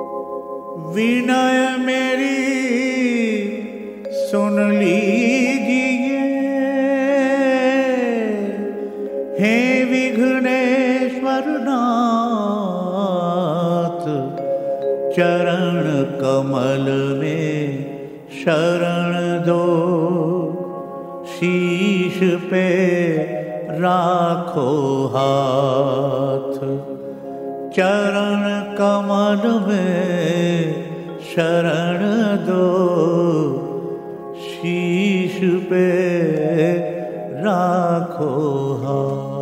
विनय मेरी सुन लीजिए, हे विघ्नेश्वर नाथ, चरण कमल में शरण दो, शीश पे राखो हाथ। चरण कमल में शरण दो, शीश पे राखो हाथ।